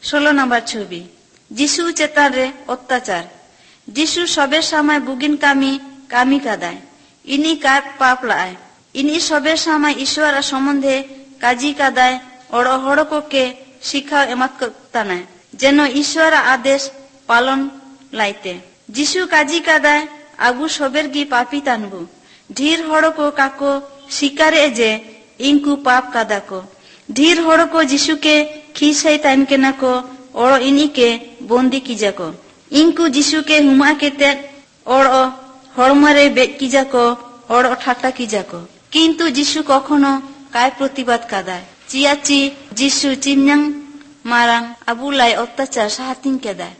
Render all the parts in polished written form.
16 নম্বর ছবি, যিশু চেতারে অত্যাচার। যিশু সবের সময় বুগিন কামি কাদায়। ইনি কার পাপ লায়। ইনি সবের সময় ঈশ্বর সম্বন্ধে কাজি কাদায় হড়ককে শিক্ষা এমাত তানায় যেন ঈশ্বর আদেশ পালন লাইতে। যিশু কাজি কাদায় আবু সবের গি পাপি তানবু। ঢির হড়কো কাকো শিকারে যে ইনকু পাপ কাদাকো। ঢির হড়কো যিশুকে খিসাই তাইন কেনাকো ওড় ইনিকে বন্দি কিজাকো। ইনকু যিশুকে হুমা কেতে ওড় হড়মারে বেদ কিজাকো ওড় ঠাট্টা কিজাকো। কিন্তু যিশু কখনো কায় প্রতিবাদ কাদায়। চিয়াচি যিশু চিমনাং মারাং আবুলাই অত্যাচার সাহাতিন কেদায়।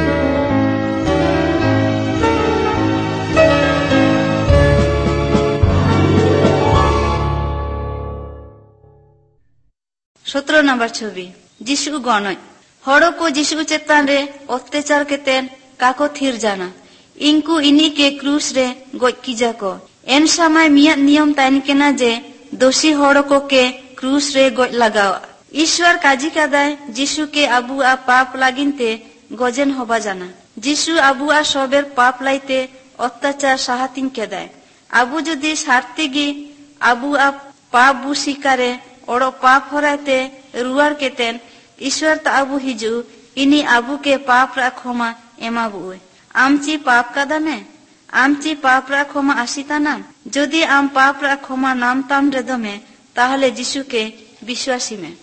সতেরো নম্বর ছবি, যিশু গণয়। হড়কো যিশু চেতান রে অত্যাচার কেতেন কাকো থির জানা। ইনকু ইনিকে ক্রুশ রে গজ কিজাকো। এন সময় মিয়াদ নিয়ম তাইন কেনা যে দোষী হড়কোকে ক্রুশ রে গজ লাগাও। ঈশ্বর কাজি কাদায় যিশুকে আবুয়া পাপ লাগিনতে গজেন হবা জানা। যিশু আবুয়া সবের পাপ লাইতে অত্যাচার সাহাতিন কেদায়। আবু যদি সারতে গি আবুয়া পাপ বু শিকারে ওড় পাপ হরাইতে রুয়ার কেতেন ঈশ্বর তা আবু হিজু ইনি আবুকে পাপ রা ক্ষমা এমাবু। আমচি পাপ কাদানে আমচি পাপ রা ক্ষমা আসিতা নাম। যদি আম পাপ রা ক্ষমা নাম তাম রেদমে তাহলে যিশুকে বিশ্বাসী মে।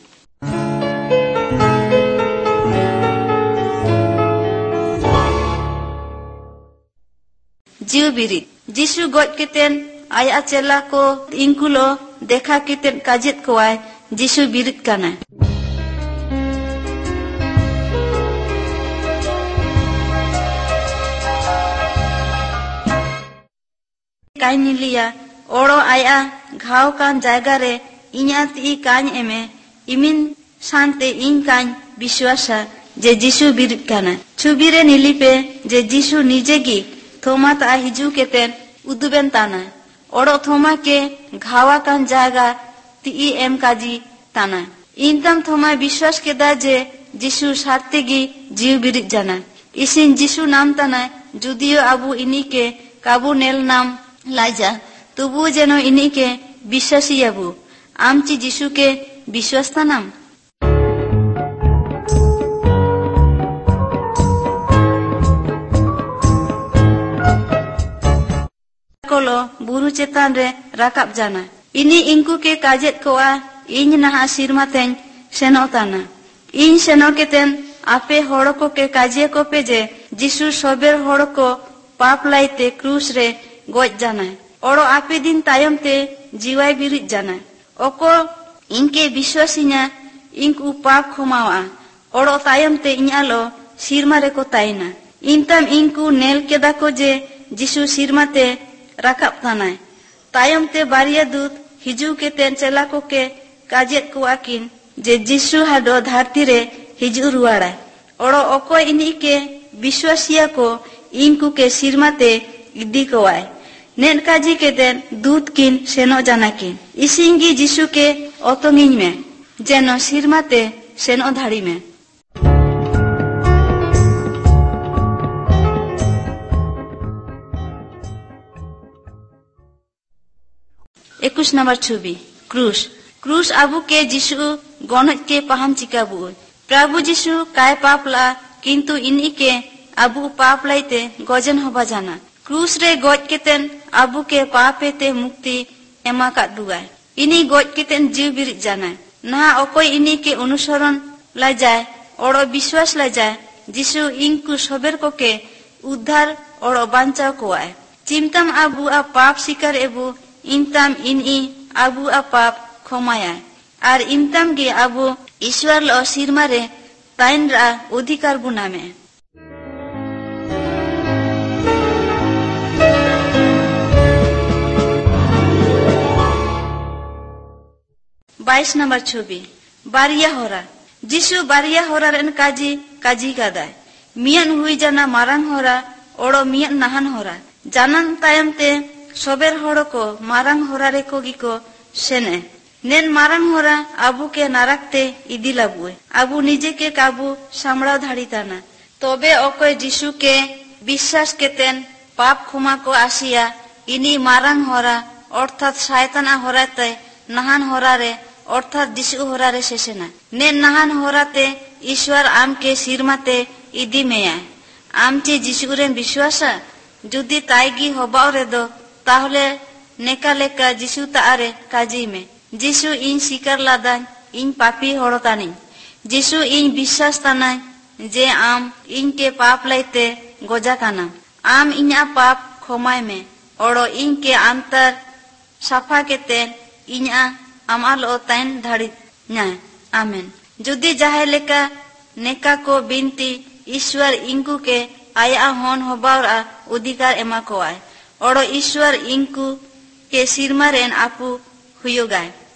জিউ বিরিত। যিশু গজ কেতেন আয়া চেলা কো ইনকুলো দেখা কেতেন কাজেত কোয়ায় যিশু বিরিত কানা। কাইনি লিয়া ওড়ো আয়া ঘাও কান জায়গা রে ইñা তি কাñ এমে ইমিন শান্তে ইñ কাñ বিশ্বাসা যে যিশু বিরিত কানা। ছবিরে নিলিপে যে যিশু নিজে গি থোমা তা হিজু কেতেন উদুবেন তানা। ওড়ো থোমাকে ঘাওয়া কান জায়গা তি এম কাজি তানা। ইনতাম থোমা বিশ্বাস কেদা যে যিশু সারতে গি জিউ বিরিত জানা। ইসিন যিশু নাম তানায় যদিও আবু ইনিকে কাবু নেল নাম লাইজা তবু যেন ইনিকে বিশ্বাসী আবু। আমচি যিশুকে বিশ্বাস তানাম। কলো বুরু চেতান রে রাকাব জানা। ইনি ইনকু কে কাজেত কোয়া ইñ নাহা সিরমাতেন সেনো তানা। ইñ সেনো কেতেন আপে হড়কো কে কাজে কোপে যে যিশু সবের হড়কো পাপ লাইতে ক্রুশ রে গজ জানায়। ওড়ো আপে দিন তায়মতে জিওয়াই বিরিত জানায়। ওকো ইনকে বিশ্বাসিনা ইনকু পাপ ক্ষমাওয়া। ওড়ো তায়মতে ইñালো সিরমারে কো তাইনা। ইনতাম ইনকু নেল কেদাকো যে যিশু সিরমাতে রাকাব তানায়। তায়মতে বারিয়া দূত হিজু কেতেন চেলাকো কে কাজেত কোয়াকিন যে যিশু হাডো ধারती রে হিজু রুয়াড়ায়। ওড়ো ওকো ইনিকে বিশ্বাসিয়া को इनकु के सिरमाते इदी कोवाय। नेन काजी केतेन दूध किन सेनो जाना किन इसिंगी जिसु के ओतोंगिन में जेनो सिरमाते सेनो धाड़ी में। 21 नंबर छवि, क्रूस। क्रूस आबू के जिसु गणत के पहम चिकाबू। प्रभु जिसु काय पापला किंतु इन्हीं के आबू पाप लाइते गजन होबा जाना। क्रूस रे गज केतेन आबू के पापे ते मुक्ति एमा का दुआय। इन्हीं गज केतेन जीव बिरित जाना। ना ओकोई इन्हीं के अनुसरण ला जाए और विश्वास ला जाए जिसु इनकु सबर को के उद्धार और बांचा को आए। चिमतम आबू आ पाप शिकार एबू इंतम इन्हीं आबू आ पाप क्षमाया और इंतम के आबू ईश्वर लो सिरमारे ताइन रा अधिकार गुना में। 22 नंबर छवि, बारिया होरा। जिसु बारिया होरा रन काजी कादाय। मियन हुई जाना मारंग होरा ओड़ो मियन नहन होरा। जानन तायम ते सोबेर होड़ो को मारंग होरा रे को गिको सेने। नेन मारंग होरा आबू के नारकते इदी लाबुए आबू निजे के काबू सामड़ाव धाड़ी ताना तोबे ओकोय जिसु के विश्वास केतेन पाप खुमा को आसिया इनी मारंग होरा अर्थात शयताना होराते नहान होरारे अर्थात जिसु होरारे शेषेना ने नहान होराते ईश्वर आम के सिरमाते इदी मेया आम चे जिसु रेन विश्वासा जुदी ताइगी होबाव रे दो ताहले नेका लेका जिसु तारे काजी में जिसु इन सिकर लादान इन पापी होड़तानी जिसु इन विश्वास ताना जे आम इन के पाप लाइते गोजा काना आम इन्या पाप खोमाय में ओड़ो इन के अंतर साफा के तेन इन्या अमाल ओताइन धाड़ी न्याय आमेन जुदी जाहे लेका नेका को बिनती ईश्वर इंकु के आया होन होबावरा अधिकार एमा को आए ओड़ो ईश्वर इंकु के सिरमा रेन आपू हुयो गाय।